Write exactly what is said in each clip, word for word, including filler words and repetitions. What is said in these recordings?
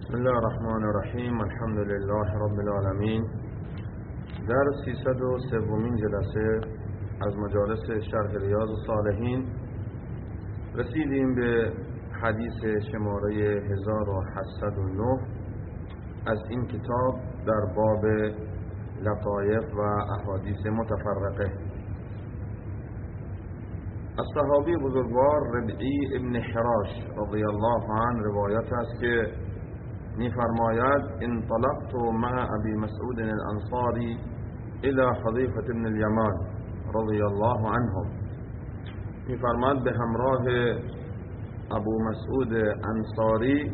بسم الله الرحمن الرحیم. الحمد لله رب العالمین. در سیصد و سومین جلسه از مجالس شرح ریاض الصالحین رسیدیم به حدیث شماره هزار و هشتصد و نه از این کتاب در باب لطایف و احادیث متفرقه. از صحابی بزرگوار ربعی ابن حراش رضی الله عنه روایت است که می‌فرماید انطلقت مع ابی مسعود الانصاری الى حذیفة بن الیمان رضی الله عنهم. می‌فرماید به همراه ابو مسعود انصاری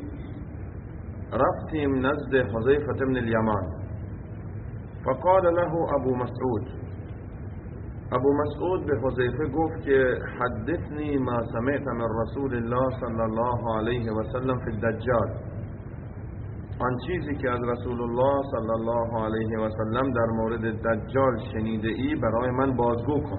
رفتیم نزد حذیفة بن الیمان. فقال له ابو مسعود، ابو مسعود به حذیفه گفت که حدثنی ما سمعت من رسول الله صلی الله علیه و سلم فی الدجال، آن چیزی که از رسول الله صلی الله علیه و سلم در مورد دجال شنیده ای برای من بازگو کن.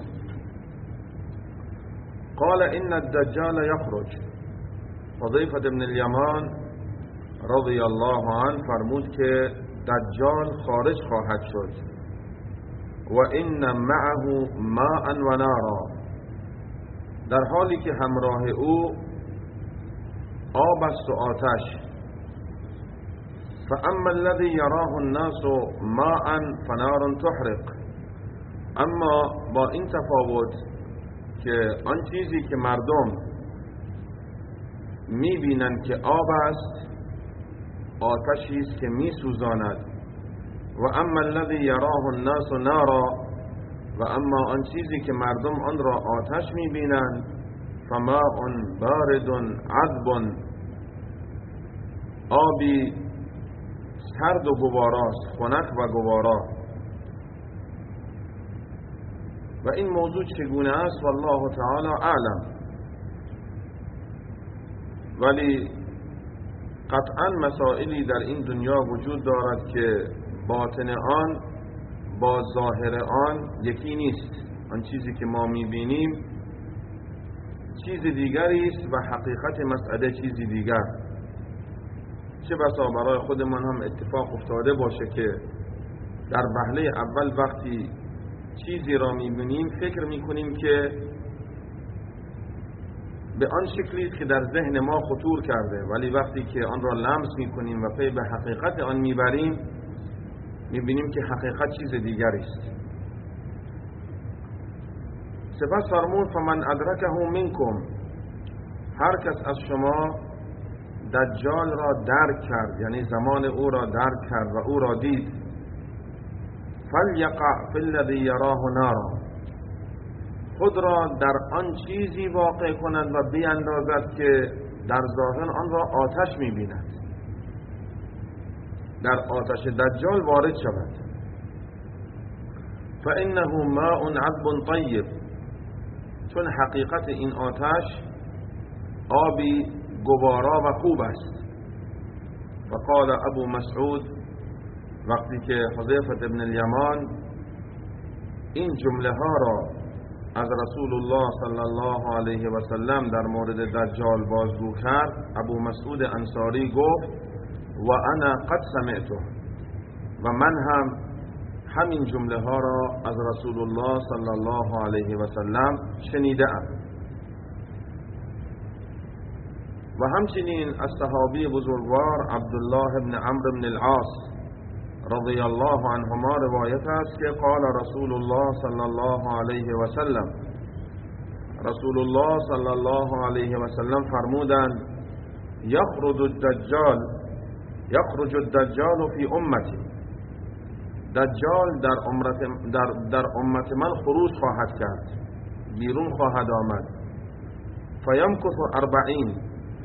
قال ان الدجال یخرج. حذیفة بن الیمان رضی الله عنه فرمود که دجال خارج خواهد شد و ان معه ماء و نارا، در حالی که همراه او آب است و آتش. فاما الذي يراه الناس ماء فنار تحرق، اما با این تفاوت که آن چیزی که مردم میبینند که آب است آتشی است که میسوزاند. و اما الذي يراه الناس نارا، و اما آن چیزی که مردم آن را آتش میبینند فماء بارد عذب، آبی سرد و گواراست، خنک و گوارا. و این موضوع چگونه است والله تعالی اعلم، ولی قطعا مسائلی در این دنیا وجود دارد که باطن آن با ظاهر آن یکی نیست. آن چیزی که ما میبینیم چیز دیگری است و حقیقت مسئله چیزی دیگر. چه بسا برای خودمان هم اتفاق افتاده باشه که در وهله اول وقتی چیزی را میبینیم فکر میکنیم که به آن شکلی که در ذهن ما خطور کرده، ولی وقتی که آن را لمس میکنیم و پی به حقیقت آن میبریم میبینیم که حقیقت چیز دیگری است. سپس فرمود فمن ادرکه منکم، هر کس از شما دجال را درک کرد، یعنی زمان او را درک کرد و او را دید، فلیقع فی الذی یراه نارا، خود را در آن چیزی واقع کند و بیاندازد که در ظاهر آن را آتش می‌بیند، در آتش دجال وارد شود. فانه ماء عذب طیب، چون حقیقت این آتش آبی گوارا و خوب است. فقال ابو مسعود، وقتی که حذیفة بن الیمان این جمله ها را از رسول الله صلی الله علیه و سلم در مورد دجال بازگو کرد، ابو مسعود انصاری گفت و انا قد سمعته، و من هم همین جمله ها را از رسول الله صلی الله علیه و سلم شنیدم. و همچنین از صحابی بزرگوار عبدالله بن عمرو بن العاص رضی الله عنهما روایت است که قال رسول الله صلی الله علیه و سلم، رسول الله صلی الله علیه و سلم فرمودند یخرج الدجال یخرج الدجال فی امتی، دجال در امت در, در امت من خروج خواهد کرد، بیرون خواهد آمد. فیمکث اربعین،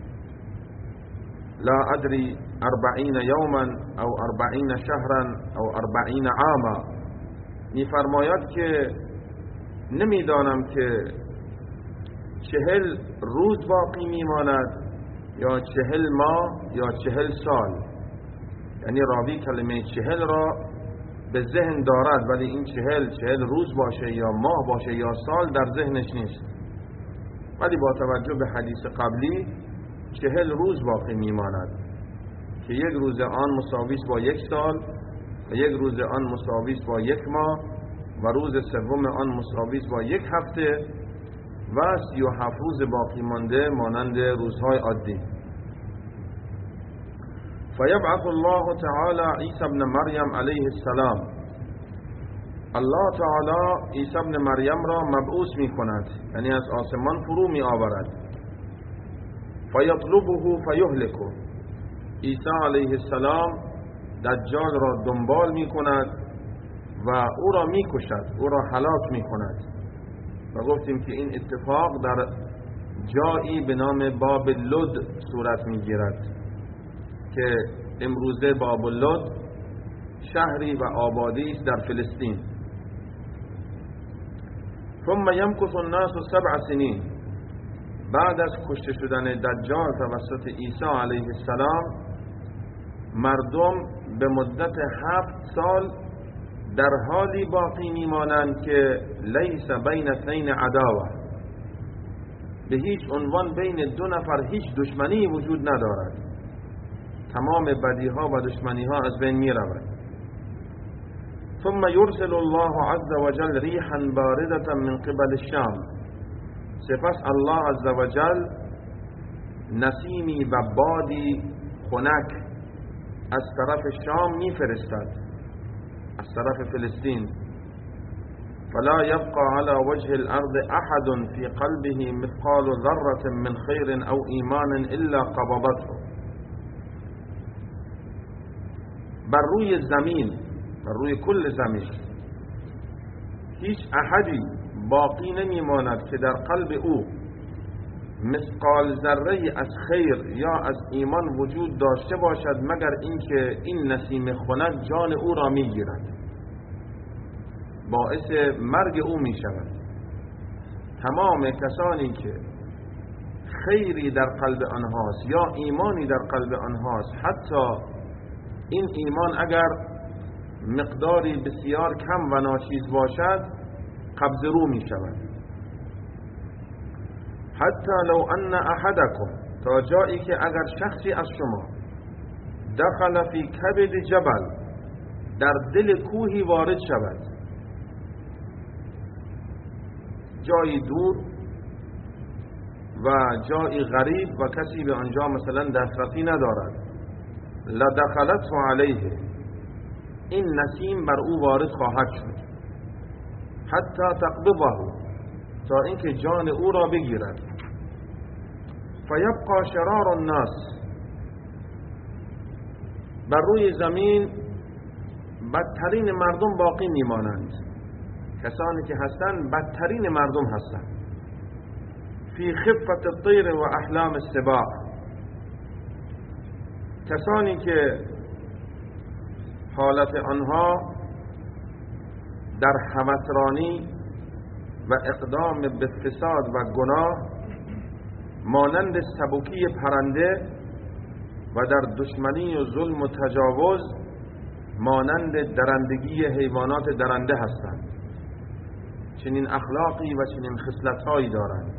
لا ادری اربعین یوما او اربعین شهرا او اربعین عاما، میفرماید که نمیدانم که چهل روز باقی میماند یا چهل ماه یا چهل سال. یعنی راوی کلمه چهل را به ذهن دارد، ولی این چهل چهل روز باشه یا ماه باشه یا سال در ذهنش نیست. ولی با توجه به حدیث قبلی چهل روز باقی میماند. که یک روز آن مساوی است با یک سال و یک روز آن مساوی است با یک ماه و روز سوم آن مساوی است با یک هفته و سی و هفت روز باقی مانده مانند روزهای عادی. فیبعث الله تعالی عیسی ابن مریم علیه السلام، الله تعالی عیسی ابن مریم را مبعوث می کند، یعنی از آسمان فرو می آورد. فیطلبه فیهلکه، عیسی علیه السلام دجال را دنبال می کند و او را می کشد، او را هلاک می کند. و گفتیم که این اتفاق در جایی به نام باب لد صورت می گیرد که امروزه باب لد شهری و آبادی است در فلسطین. ثم یمکث الناس سبع سنین، بعد از کشته شدن دجال توسط عیسی علیه السلام مردم به مدت هفت سال در حالی باقی میمانند که لیس بین اثنین عداوه، به هیچ عنوان بین دو نفر هیچ دشمنی وجود ندارد، تمام بدیها و دشمنیها از بین می رود. ثم یرسل الله عز وجل ریحا بارده من قبل الشام، سپس الله عز وجل نسیمی و بادی خنک از طرف شام می فرستد، از طرف فلسطین. فلا يبقى على وجه الارض احد في قلبه مثقال ذره من خير او ایمان الا قبضته، بر روی زمین، بر روی کل زمین هیچ احدی باقی نمیماند که در قلب او مثقال ذره از خیر یا از ایمان وجود داشته باشد مگر اینکه این نسیم خنک جان او را میگیرد، باعث مرگ او می شود. تمام کسانی که خیری در قلب آنهاست یا ایمانی در قلب آنهاست، حتی این ایمان اگر مقداری بسیار کم و ناچیز باشد، قبض رو می شود. حتی لو ان احدکم، تا جایی که اگر شخصی از شما دخل فی کبد جبل، در دل کوهی وارد شود، جایی دور و جایی غریب و کسی به آنجا مثلا دسترسی ندارد، لدخلته علیه، این نسیم بر او وارد خواهد شد، حتی تقبضه، تا اینکه جان او را بگیرد. فیبقى شرار الناس، بر روی زمین بدترین مردم باقی میمانند، کسانی که هستند بدترین مردم هستند. فی خفت الطیر و احلام السباع، کسانی که حالت آنها در هوسرانی و اقدام به فساد و گناه مانند سبکی پرنده و در دشمنی و ظلم و تجاوز مانند درندگی حیوانات درنده هستند. چنین اخلاقی و چنین خصلت‌هایی دارند.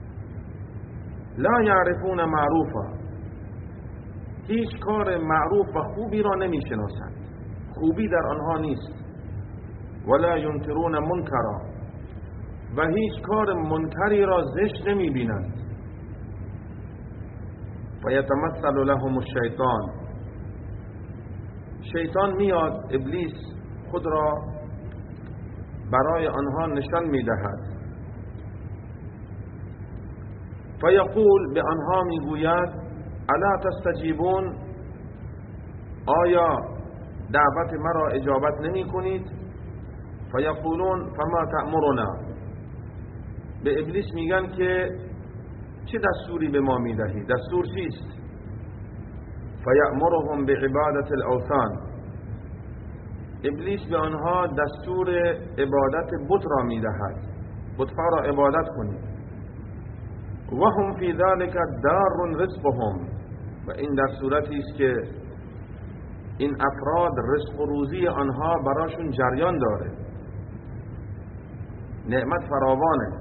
لا یعرفون معروفا، هیچ کار معروف و خوبی را نمی‌شناسند، خوبی در آنها نیست. ولا ینکرون منکرا، و هیچ کار منکری را زشت نمی‌بینند. فیتمثل لهم الشیطان، شیطان میاد، ابلیس خود را برای آنها نشان میدهد. فیقول، به آنها میگوید الا تستجیبون، آیا دعوت مرا اجابت نمی کنید؟ فیقولون فما تأمرنا، به ابلیس میگن که چه دستوری به ما میدهی؟ دستور چیست؟ فیأمرهم بعبادة الاوثان، ابلیس به آنها دستور عبادت بت را میدهد، بت‌ها را عبادت کنید. و هم فی ذلک دار رزقهم، و این در صورتی است که این افراد رزق و روزی آنها براشون جریان داره، نعمت فراوانه.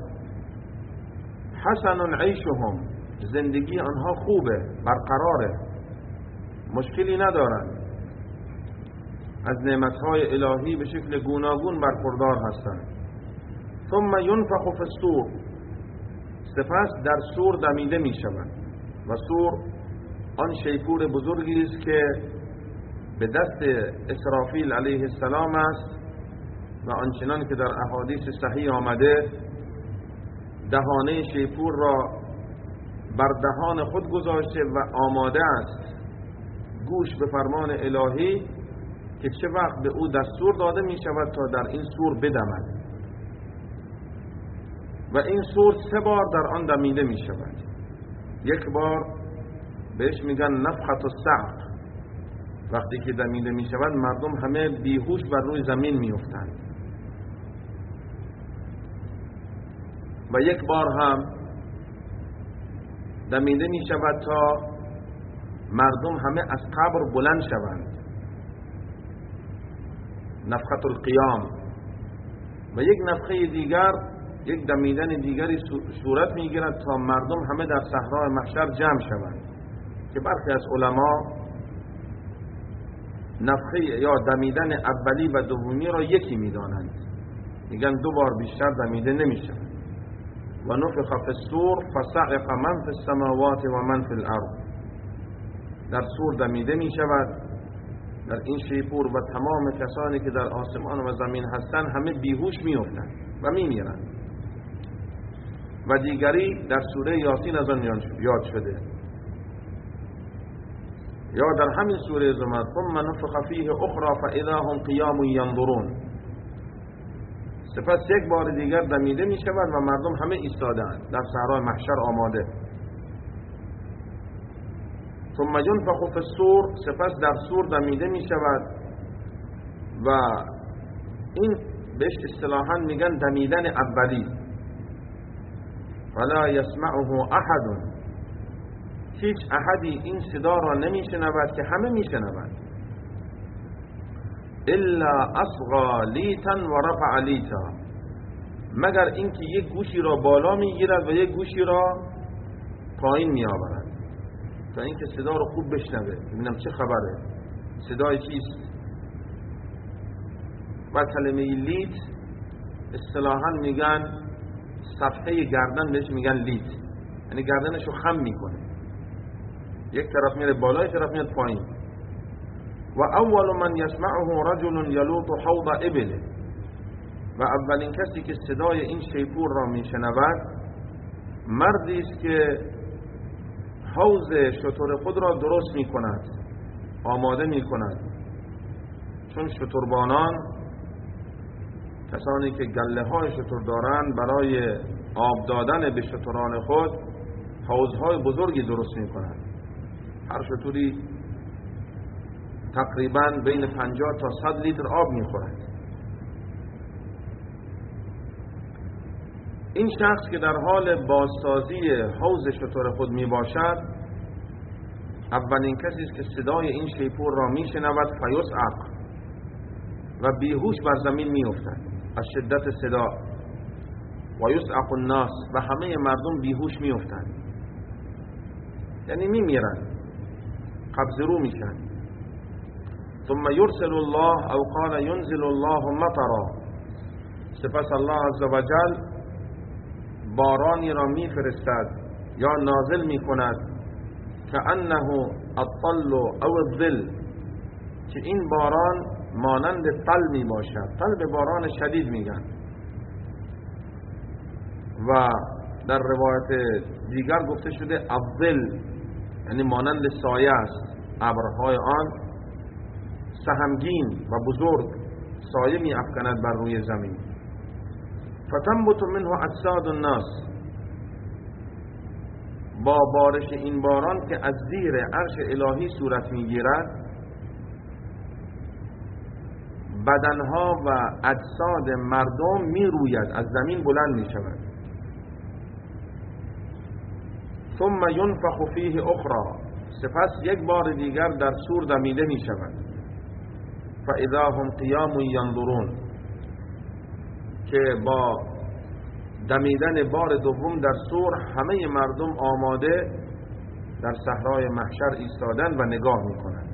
حسن عیشهم، زندگی آنها خوبه، برقراره. مشکلی ندارند، از نعمتهای الهی به شکل گوناگون برخوردار هستند. ثم ینفخ فی الصور، سپس در صور دمیده می شود. و صور آن شیپور بزرگی است که به دست اسرافیل علیه السلام است و آنچنان که در احادیث صحیح آمده دهانه شیپور را بر دهان خود گذاشته و آماده است گوش به فرمان الهی که چه وقت به او دستور داده می شود تا در این صور بدمد. و این صور سه بار در آن دمیده می شود. یک بار بهش میگن نفخة الصعق، وقتی که دمیده می شود مردم همه بیهوش بر روی زمین می افتند. و یک بار هم دمیده می شود تا مردم همه از قبر بلند شوند، نفخة القیام. و یک نفخه دیگر، یک دمیدن دیگری صورت می گیرد تا مردم همه در صحرای محشر جمع شوند، که برخی از علما نفخه یا دمیدن اولی و دومی را یکی می دانند، میگن دو بار بیشتر دمیده نمی شود. و نفخ فی الصور فصعق من فی السماوات و من فی الارض، در صور دمیده می شود، در این شیپور و تمام کسانی که در آسمان و زمین هستند همه بیهوش می افتند و می میرند. و دیگری در سوره یاسین از آن یاد شده، یا در همین سوره زمر ثم نفخ فیه اخرى فاذا هم قیام ینظرون، سپس یک بار دیگر دمیده می شود و مردم همه ایستادند در صحرای محشر آماده. ثم ينفخ فی الصور، سپس در صور دمیده می شود و این بهش اصطلاحاً میگن دمیدن اولی. فلا یسمعه احد، هیچ احدی این صدا را نمی شنود که همه می شنود، الا اصغى لیتا و رفع لیتا، مگر اینکه یک گوشی را بالا می گیرد و یک گوشی را پایین می آورد تا اینکه صدا را خوب بشنوه، ببینم چه خبره، صدای چیست. و کلمه لیت اصطلاحاً میگن صفحه گردن، بهش میگن لیت، یعنی گردنشو خم میکنه، یک طرف میره بالا یک طرف میاد پایین. و اول من یسمعه رجل یلوط حوض ابله، و اولین کسی که صدای این شیپور را میشنود مردی است که حوض شتر خود را درست میکند، آماده میکند. چون شتربانان، کسانی که گله های شتر دارند، برای آب دادن به شتران خود حوضهای بزرگی درست میکنند. هر شتری تقریبا بین پنجاه تا صد لیتر آب میخورد. این شخص که در حال بازسازی حوض شتر خود می باشد اولین کسی است که صدای این شیپور را می شنود، فیصعق، و بیهوش بر زمین می افتد از شدت صدا. و یصعق الناس، و همه مردم بیهوش می افتند، یعنی می میرند، قبض رو میشن. ثم یرسل الله او قال ینزل الله مطرا، سپس الله عزوجل بارانی را می فرستد یا نازل می کند که انه الطل او الظل، که این باران مانند طل می باشد. طل به باران شدید میگن. و در روایت دیگر گفته شده الظل، یعنی مانند سایه است، ابرهای آن سهمگین و بزرگ سایه می افکند بر روی زمین. فتنبت منه اجساد الناس، با بارش این باران که از زیر عرش الهی صورت می گیرد بدنها و اجساد مردم می روید، از زمین بلند می شود. ثم ینفخ فیه اخرى، سپس یک بار دیگر در صور دمیده می شود. فاذا هم قیام ینظرون، که با دمیدن بار دوم در صور همه مردم آماده در صحرای محشر ایستادن و نگاه میکنند.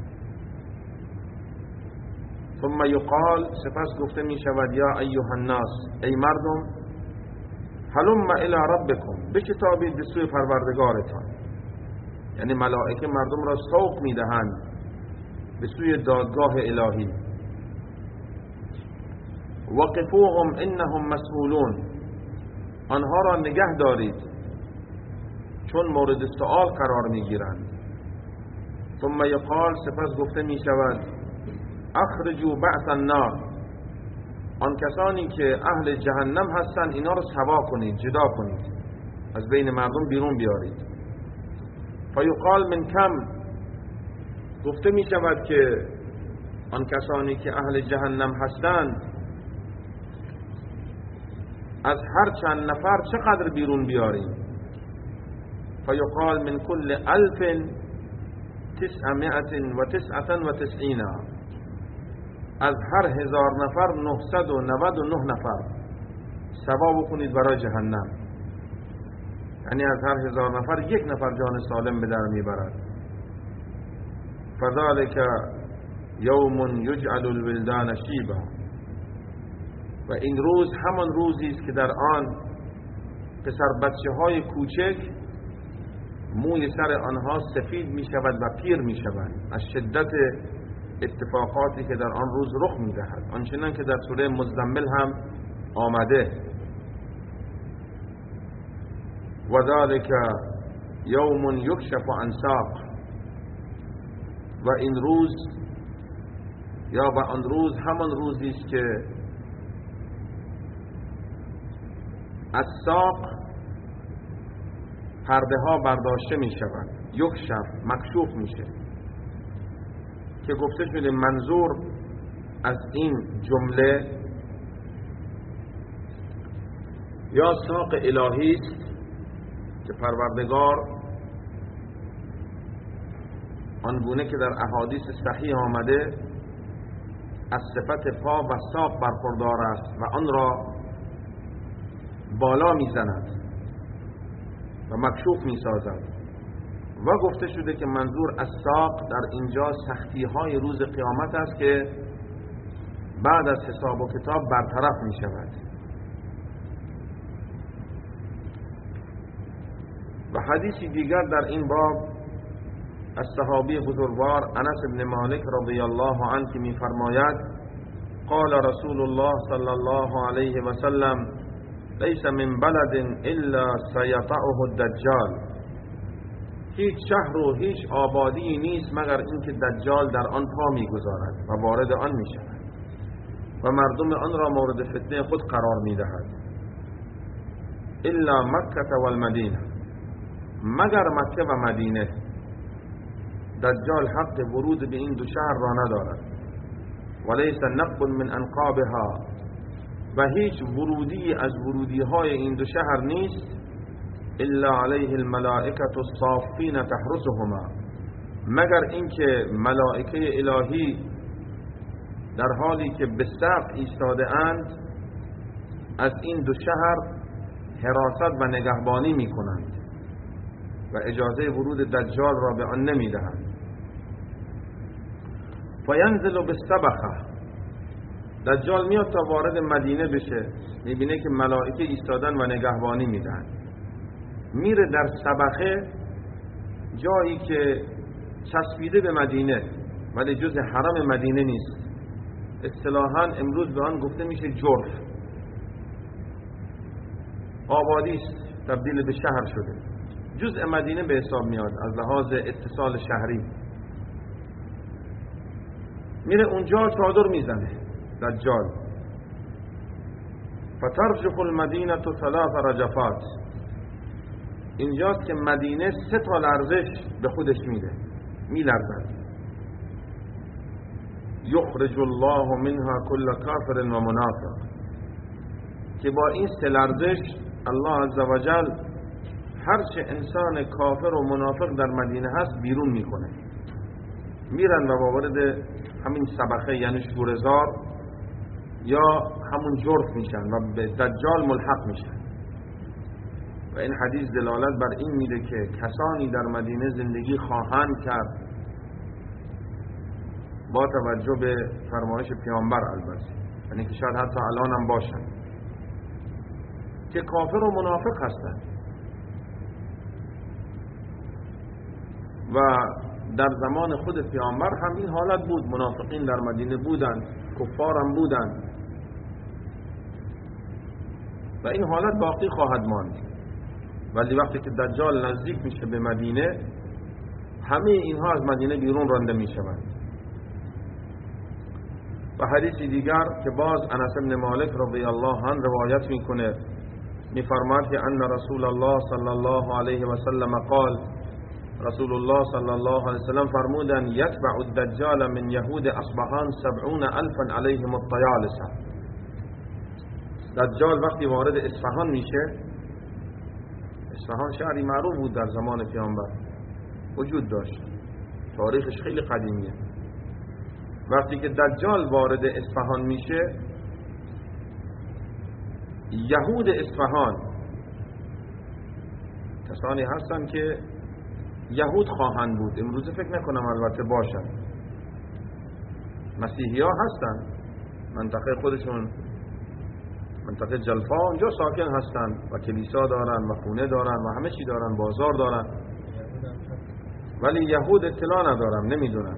ثم یقال، سپس گفته می شود یا ایها الناس، ای مردم، هلم الی ربکم، بشتابید به سوی پروردگارتان. یعنی ملائکه مردم را سوق میدهند به سوی دادگاه الهی. وقفوهم انهم مسئولون، آنها را نگه دارید چون مورد سؤال قرار میگیرند. ثم یقال، سپس گفته می شود اخرجوا بعث النار، آن کسانی که اهل جهنم هستند اینا رو سوا کنید، جدا کنید، از بین مردم بیرون بیارید. فیقال من کم، گفته می شود که آن کسانی که اهل جهنم هستند از هر چند نفر چقدر بیرون بیاریم؟ فیقال من کل الف تسعمائة و تسعة و تسعین، از هر هزار نفر نهصد و نود و نه نفر سوا بکنید برای جهنم. یعنی از هر هزار نفر یک نفر جان سالم به در میبرد. فذلك یوم یجعل الولدان شیبا، و این روز همان روزی است که در آن پسر بچه های کوچک موی سر آنها سفید می شود و پیر می شود از شدت اتفاقاتی که در آن روز رخ می دهد، آنچنان که در سوره مزمل هم آمده. و ذلك یوم یکشف عن ساق، و این روز یا و آن روز همان روزی است که از ساق پرده ها برداشته می شود، یکشف مکشوف میشه، که گفته شده منظور از این جمله یا ساق الهی است که پروردگار آنگونه که در احادیث صحیح آمده از صفت پا و ساق برخوردار است و آن را بالا میزند و مکشوف میسازد. و گفته شده که منظور از ساق در اینجا سختی های روز قیامت است که بعد از حساب و کتاب برطرف می شود. و حدیثی دیگر در این باب از صحابی بزرگوار انس بن مالک رضی الله عنه که می فرماید قال رسول الله صلی الله علیه و سلم لیس من بلد الا سیطعه الدجال، هیچ شهر و هیچ آبادی نیست مگر اینکه دجال در آن پا میگذارد و وارد آن می شود و مردم آن را مورد فتنه خود قرار می دهد. الا مکه و المدینه، مگر مکه و مدینه. دجال حق ورود به این دو شهر را ندارد. ولیس نقب من انقابها، و هیچ ورودی از ورودی های این دو شهر نیست الا علیه الملائکه الصافین تحرسهما، مگر اینکه ملائکه الهی در حالی که به صف ایستاده اند از این دو شهر حراست و نگهبانی می کنند و اجازه ورود دجال را به آن نمی دهند. فینزل بالسبخه، دجال میاد تا وارد مدینه بشه، میبینه که ملائکه ایستادن و نگهبانی میدن، میره در سبخه، جایی که چسبیده به مدینه ولی جز حرم مدینه نیست. اصطلاحاً امروز به آن گفته میشه جرف، آبادی است، تبدیل به شهر شده، جزء مدینه به حساب میاد از لحاظ اتصال شهری. میره اونجا چادر میزنه دجال. فترجف المدینه ثلاث رجفات، اینجاست که مدینه سه تا لرزش به خودش میده، میلرزد. یخرج الله منها کل کافر و منافق، که با این سه لرزش الله عزوجل هر چه انسان کافر و منافق در مدینه هست بیرون میکنه، میرن و وارد همین سبخه یعنی شورزار یا همون جرف میشن و به دجال ملحق میشن. و این حدیث دلالت بر این میده که کسانی در مدینه زندگی خواهند کرد با توجه به فرمایش پیامبر، البته یعنی که شاید حتی الان هم باشن، که کافر و منافق هستند و در زمان خود پیامبر هم این حالت بود. منافقین در مدینه بودند، کفار هم بودند و این حالت باقی خواهد ماند. ولی وقتی که دجال نزدیک میشه به مدینه، همه اینها از مدینه بیرون رانده میشوند. و حدیث دیگر که باز انس بن مالک رضی الله عنه روایت میکنه، میفرماید که ان رسول الله صلی الله علیه و سلم قال، رسول الله صلی الله علیه و سلم فرمودن یتبع الدجال من یهود اصبهان سبعون الفا علیهم الطیالسه. دجال وقتی وارد اصفهان میشه، اصفهان شهری معروف بود در زمان پیامبر، وجود داشت، تاریخش خیلی قدیمیه. وقتی که دجال وارد اصفهان میشه، یهود اصفهان کسانی هستن که یهود خواهند بود، امروزه فکر نکنم البته باشن، مسیحی ها هستن، منطقه خودشون منطقه جلفا اونجا ساکن هستن و کلیسا دارن و خونه دارن و همه چی دارن، بازار دارن، ولی یهود اطلاع ندارم، نمیدونم.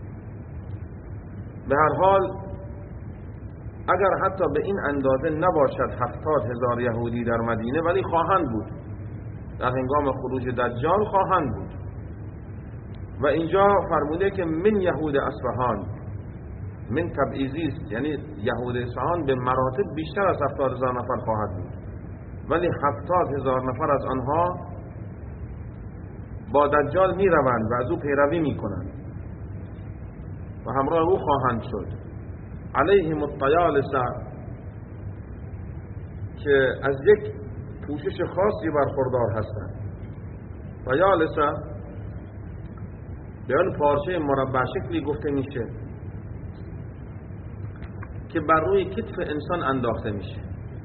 به هر حال اگر حتی به این اندازه نباشد هفتاد هزار یهودی در مدینه، ولی خواهند بود، در هنگام خروج دجال خواهند بود. و اینجا فرموده که من یهود اصفهان، من تبعیضی است، یعنی یهود اصفهان به مراتب بیشتر از هفتاد هزار نفر خواهد بود، ولی هفتاد هزار نفر از آنها با دجال می روند و از او پیروی می کنند و همراه او خواهند شد. علیهم الطیالسه، که از یک پوشش خاصی برخوردار هستند. طیالسه به آن پارچه مربع شکلی گفته میشه که بر روی کتف انسان انداخته میشه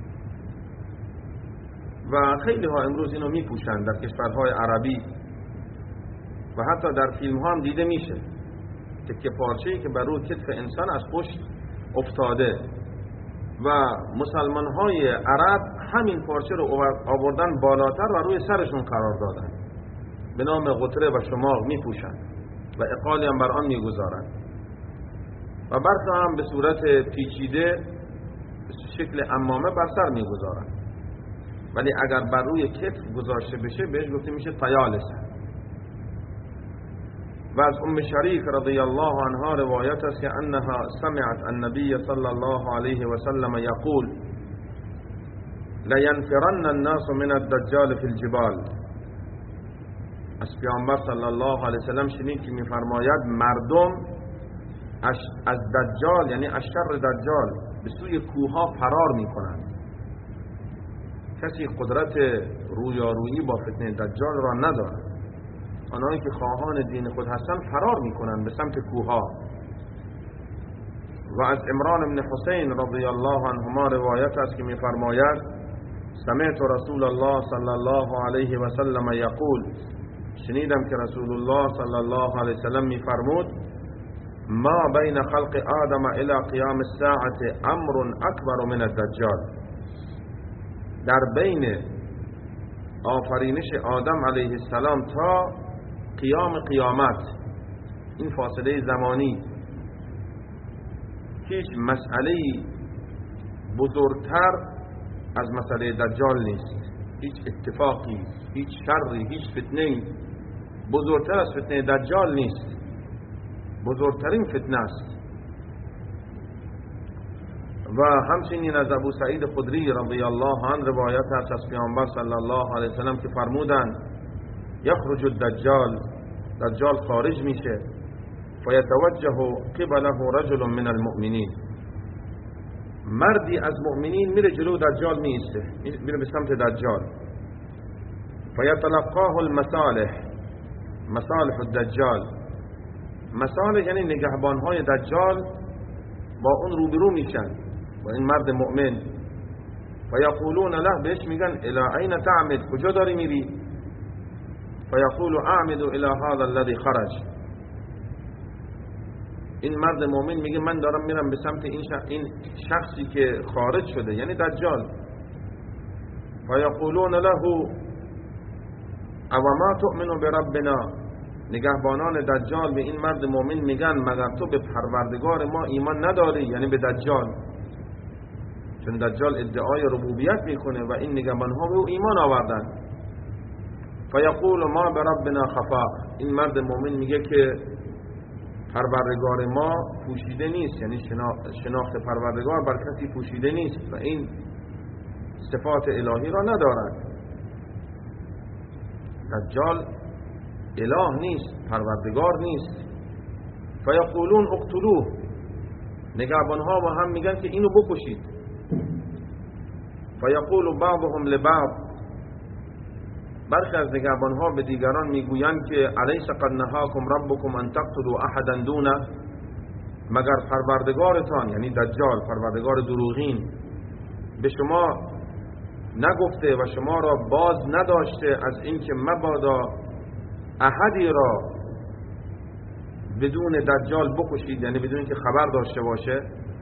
و خیلی ها امروز اینو میپوشند در کشورهای عربی و حتی در فیلم ها هم دیده میشه که پارچه‌ای که بر روی کتف انسان از پشت افتاده و مسلمان های عرب همین پارچه رو آوردن بالاتر و روی سرشون قرار دادن، به نام غتره و شماغ میپوشند و اقالی هم بر آن میگذارند و برخی هم به صورت پیچیده به شکل عمامه بر سر میگذارند، ولی اگر بر روی کتف گذاشته بشه بهش گفته میشه طیالسه. و از ام شریک رضی الله عنها روایت است که انها سمعت النبی صلی الله علیه و سلم یقول لینفرن الناس من الدجال فی الجبال. از پیامبر صلی الله علیه و سلم شنید که میفرماید مردم از دجال، یعنی از شر دجال، به سوی کوها فرار میکنند. کسی قدرت رویارویی با فتنه دجال را ندارد. آنهایی که خواهان دین خود هستند فرار میکنند به سمت کوها. و از عمران بن حسین رضی الله عنهما روایت است که میفرماید سمعت رسول الله صلی الله علیه و سلم یقول، شنیدم که رسول الله صلی الله علیه و سلم میفرمود ما بین خلق آدم الى قیام الساعه امر اکبر من الدجال. در بین آفرینش آدم علیه السلام تا قیام قیامت، این فاصله زمانی، هیچ مسئله بزرگتر از مسئله دجال نیست. هیچ اتفاقی، هیچ شری، هیچ فتنه بزرگتر از فتنه دجال نیست. بزرگترین فتنه است. و همچنین از ابو سعید خدری رضی الله عنه روایت است از پیامبر صلی الله علیه و سلم که فرمودند یخرج الدجال، دجال خارج میشه، فیتوجه قبله رجل من المؤمنین، مردی از مؤمنین میره جلو دجال میسته، میره به سمت دجال، فیتلقاه المصالح، مصالح الدجال، مصالح یعنی نگهبانهای دجال با اون روبرو میشن با این مرد مؤمن، فیقولون له، بهش میگن الی این تعمد، کجا داری میری؟ فیقول اعمد الی هذا الذی خرج. این مرد مؤمن میگه من دارم میرم به سمت این, شخص این شخصی که خارج شده، یعنی دجال. فیقولون له او ما تؤمن بربنا، نگهبانان دجال به این مرد مؤمن میگن مگر تو به پروردگار ما ایمان نداری؟ یعنی به دجال، چون دجال ادعای ربوبیت میکنه و این نگهبانها به او ایمان آوردن. فیقول ما بربنا خفا، این مرد مؤمن میگه که پروردگار ما پوشیده نیست، یعنی شناخت پروردگار بر کسی پوشیده نیست و این صفات الهی را ندارد. دجال اله نیست، پروردگار نیست. فیقولون اقتلوه، نگهبانها با هم میگن که اینو بکشید. فیقول بعضهم لبعض، برخی از نگهبانها به دیگران میگویند که الیس قد نهاکم ربکم ان تقتلوا احدا دونه، مگر پروردگارتان، یعنی دجال پروردگار دروغین، به شما نگفته و شما را باز نداشته از اینکه مبادا احدی را بدون دجال بکشید، یعنی بدون اینکه خبر داشته باشه.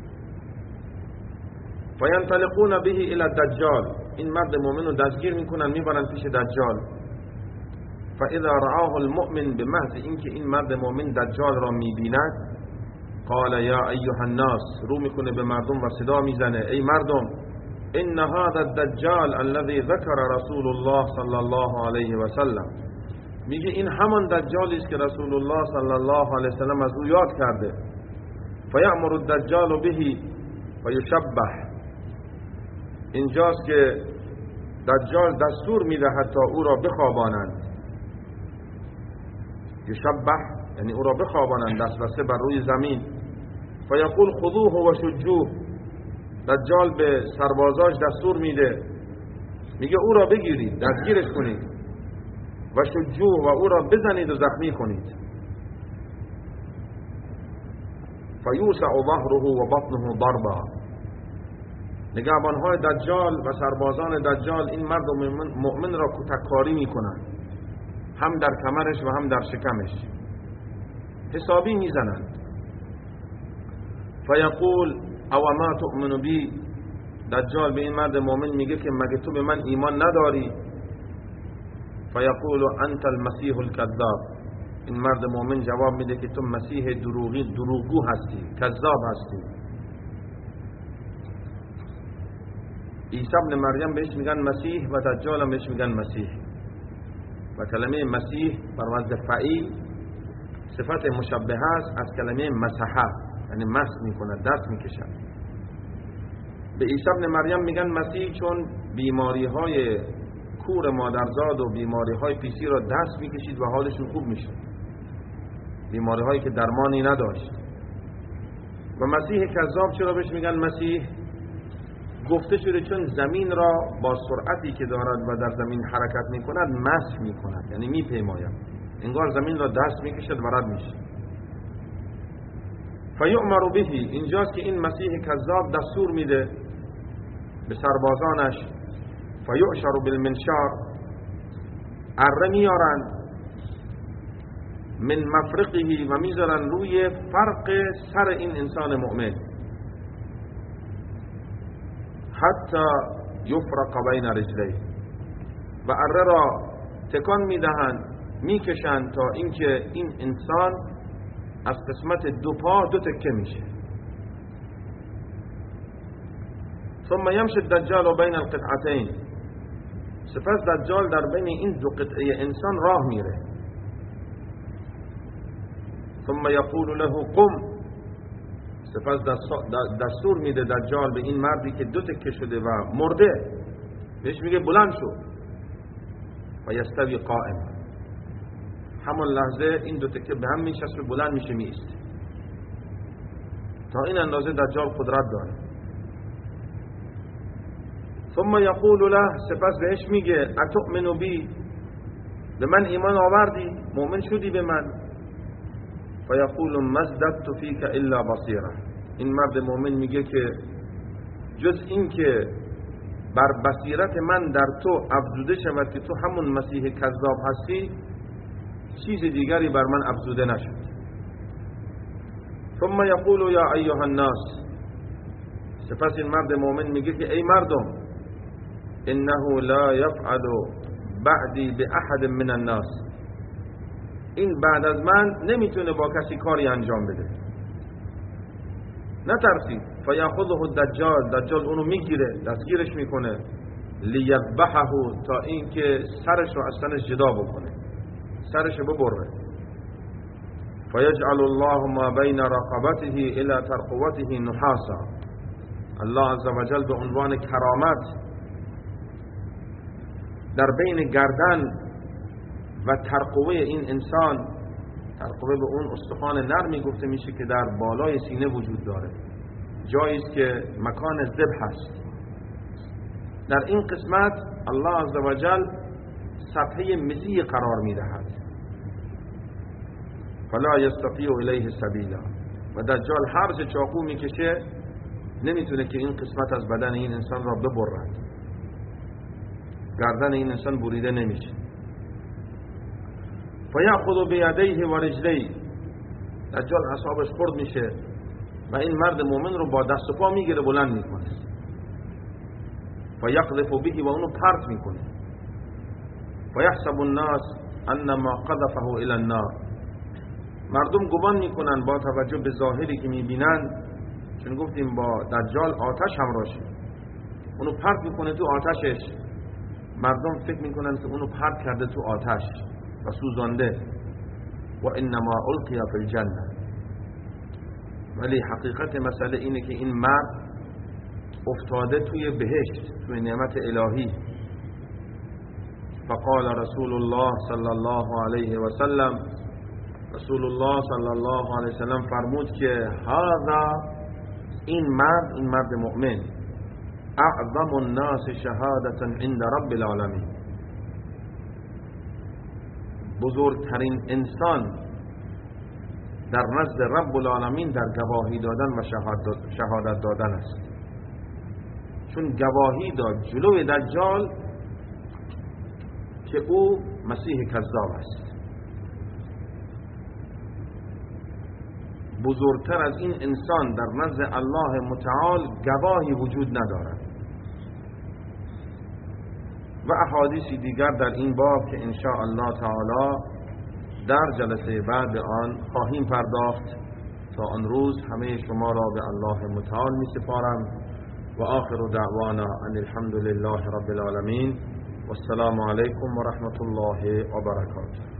فینطلقون به الی الدجال، این مرد مؤمن رو دستگیر میکنن میبرن پیش دجال. فاذا رآه المؤمن، به محض اینکه این مرد مؤمن دجال را میبیند، قال یا ایها الناس، رو میکنه به مردم و صدا میزنه ای مردم، ان هذا الدجال الذي ذكر رسول الله صلی الله علیه و سلم، میگه این همان دجالی است که رسول الله صلی الله علیه و سلم از او یاد کرده. فیأمر الدجال به فیشبه، اینجاست که دجال دستور میدهد تا او را بخوابانند. یشبه یعنی او را بخوابانند، دست بسته بر روی زمین. فیقول خذوه و شجوه، دجال به سربازاش دستور میده، میگه او را بگیرید، دستگیرش کنید، و شجوه و او را بزنید و زخمی کنید. فیوسع ظهره و بطنه ضربا، نگهبانهای دجال و سربازان دجال این مرد مؤمن را کتککاری میکنند، هم در کمرش و هم در شکمش حسابی میزنند. فیقول او ما تؤمن بی، دجال به این مرد مؤمن میگه که مگه تو به من ایمان نداری؟ فیقول انت المسیح الکذاب، این مرد مؤمن جواب میده که تو مسیح دروغی دروغگو هستی، کذاب هستی. عیسی ابن مریم بهش میگن مسیح و دجال هم بهش میگن مسیح، و کلمه مسیح بر وزن فعیل صفت مشبهه است از کلمه مسحه، یعنی مس میکنه، دست میکشه. به عیسی ابن مریم میگن مسیح چون بیماری های کور مادرزاد و بیماری های پیسی را دست میکشید و حالشون خوب میشد، بیماری هایی که درمانی نداشت. و مسیح کذاب چرا بهش میگن مسیح؟ گفته شده چون زمین را با سرعتی که دارد و در زمین حرکت میکند مسح میکند، یعنی میپیماید، انگار زمین را دست میکشد و رد میشه. فیؤمر به، اینجاست که این مسیح کذاب دستور میده به سربازانش، فیعشر بالمنشار، اره میارن، من مفرقه، و میذارن روی فرق سر این انسان مؤمن، حتی یفرق بین رجلی، و اره را تکان میدهند، میکشند تا اینکه این انسان از قسمت دو پا دو تکه میشه. ثم یمشی الدجال بین القطعتین، سپس دجال در بین این دو قطعه انسان راه میره. ثم یقول له قم، سپس دستور میده دجال به این مردی که دو تکه شده و مرده، بهش میگه بلند شو. و یستوی قائم، همون لحظه این دو تکه به هم میچسبه، بلند میشه میایسته. تا این اندازه دجال قدرت داره. ثم یقول له، سپس بهش میگه اتؤمن بی، به من ایمان آوردی، مؤمن شدی به من؟ فیقول مزددت فیک الا بصیره، این مرد مؤمن میگه که جز این که بر بصیرت من در تو افزوده شود که تو همون مسیح کذاب هستی، چیز دیگری بر من افزوده نشد. ثم یقول یا ایها الناس، سپس این مرد مؤمن میگه که ای مردم، انه لا یفعل بعدی باحد من الناس، این بعد از من نمیتونه با کسی کاری انجام بده. نترسید. فیاخذه الدجال، دجال اونو میگیره، دستگیرش میکنه، لیذبحه، تا اینکه سرش رو از تنش جدا بکنه، سرش رو ببره. فیجعل الله ما بین رقبته الى ترقوته نحاسا، الله عزوجل به عنوان کرامت در بین گردن و ترقوه این انسان، ترقوه به اون استخوان نرمی گفته میشه که در بالای سینه وجود داره، جایی است که مکان ذبح است. در این قسمت الله عزوجل صفحه مسی قرار میدهد، فلا یستطیع الیه سبیلا، و دجال هر چه چاقو میکشه نمیتونه که این قسمت از بدن این انسان را ببرد، گردن این انسان بریده نمیشه. فیأخذ بیدیه و رجلیه، دجال اعصابش خرد میشه و این مرد مومن رو با دست و پا میگیره، بلند میکنه، فیقذف به، و اونو پرت میکنه. فیحسب الناس انما قذفه الى النار، مردم گمان میکنن با توجه به ظاهری که میبینن، چون گفتیم با دجال آتش همراهه، اونو پرت میکنه تو آتشش، مردم فکر میکنن که اونو پرت کرده تو آتش و سوزانده. و انما القی فی الجنه، ولی حقیقت مسئله اینه که این مرد افتاده توی بهشت، توی نعمت الهی. فقال رسول الله صلی الله علیه و سلم، رسول الله صلی الله علیه و سلم فرمود که هذا، این مرد، این مرد مؤمن، اعظم الناس شهادتا عند رب العالمین، بزرگترین انسان در نزد رب العالمین در گواهی دادن و شهادت دادن است. چون گواهی داد جلوی دجال که او مسیح کذاب است. بزرگتر از این انسان در نزد الله متعال گواهی وجود ندارد. و احادیثی دیگر در این باب که ان شاء الله تعالی در جلسه بعد آن خواهیم پرداخت. تا آن روز همه شما را به الله متعال می سپارم و آخر دعوانا ان الحمد لله رب العالمین و السلام علیکم و رحمت الله و برکاته.